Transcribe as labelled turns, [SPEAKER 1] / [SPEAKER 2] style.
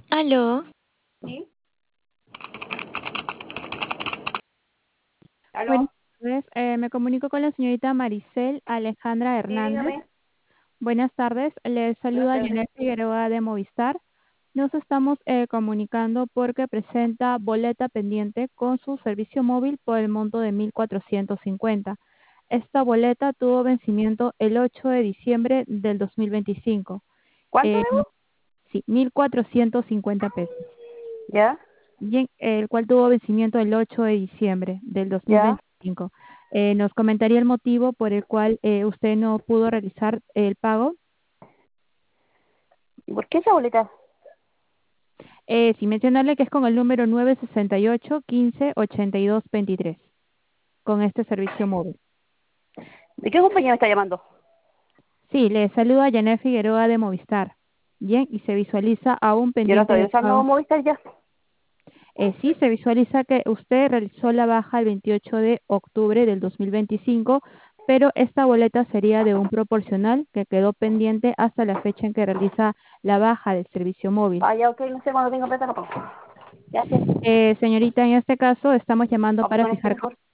[SPEAKER 1] Aló,
[SPEAKER 2] ¿Sí?
[SPEAKER 3] Buenas
[SPEAKER 2] ¿Aló?
[SPEAKER 3] tardes, me comunico con la señorita Maricel Alejandra
[SPEAKER 2] Sí,
[SPEAKER 3] Hernández.
[SPEAKER 2] dígame.
[SPEAKER 3] Buenas tardes, le
[SPEAKER 2] Buenas
[SPEAKER 3] saluda
[SPEAKER 2] tardes.
[SPEAKER 3] Janet Figueroa de Movistar. Nos estamos comunicando porque presenta boleta pendiente con su servicio móvil por el monto de 1.450. Esta boleta tuvo vencimiento el 8 de diciembre del 2025.
[SPEAKER 2] ¿Cuánto
[SPEAKER 3] Eh,
[SPEAKER 2] debo?
[SPEAKER 3] sí, 1.450 pesos.
[SPEAKER 2] ¿Ya?
[SPEAKER 3] Bien, el cual tuvo vencimiento el 8 de diciembre del
[SPEAKER 2] ¿Ya?
[SPEAKER 3] 2025. ¿Nos comentaría el motivo por el cual usted no pudo realizar el pago?
[SPEAKER 2] ¿Y por qué esa boleta?
[SPEAKER 3] Sin mencionarle que es con el número 968 15 82 23, con este servicio móvil.
[SPEAKER 2] ¿De qué compañía me está llamando?
[SPEAKER 3] Sí, le saluda Janet Figueroa de Movistar. Bien, y se visualiza aún
[SPEAKER 2] Yo no
[SPEAKER 3] pendiente
[SPEAKER 2] estoy
[SPEAKER 3] de
[SPEAKER 2] usando
[SPEAKER 3] pago.
[SPEAKER 2] Movistar ya.
[SPEAKER 3] Sí, se visualiza que usted realizó la baja el 28 de octubre del 2025, pero esta boleta sería de un proporcional que quedó pendiente hasta la fecha en que realiza la baja del servicio móvil.
[SPEAKER 2] Ah, ya, ok, no sé, cuando tengo plata lo pago. Gracias.
[SPEAKER 3] Señorita, en este caso estamos llamando
[SPEAKER 2] Vamos
[SPEAKER 3] para
[SPEAKER 2] con este
[SPEAKER 3] fijar
[SPEAKER 2] mejor.